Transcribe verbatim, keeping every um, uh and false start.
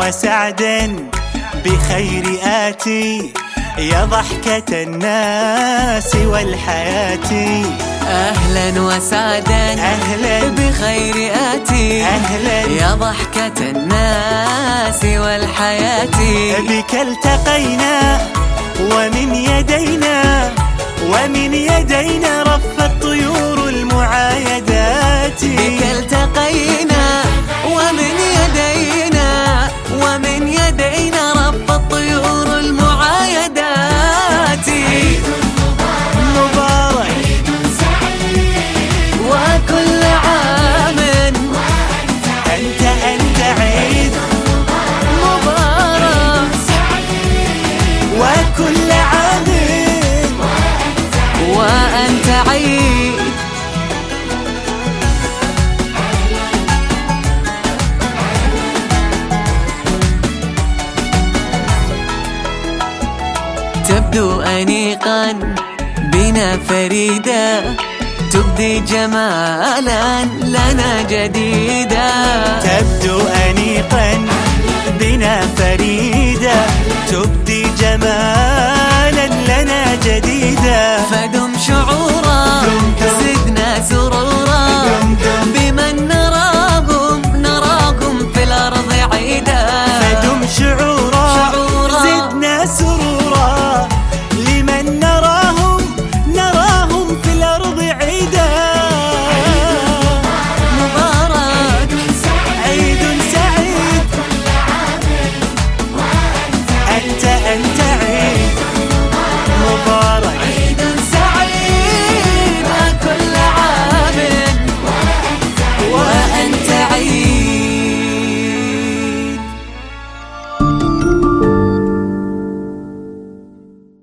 وسعدا بخير آتي يا ضحكة الناس والحياة. أهلا وسعدا أهلا بخير آتي أهلا يا ضحكة الناس والحياة. بك التقينا ومن يدينا ومن يدينا رفت طيور المعايدات. بك التقينا ومن يدينا ومن يدينا رفت طيور المعايدات. مبارك وكل عام أنت أنت عيد مبارك وكل عام وأنت عيد. تبدو أنيقا بنا فريدا تبدي جمالا لنا جديدا. تبدو أنيقا بنا فريدا تبدي جمالا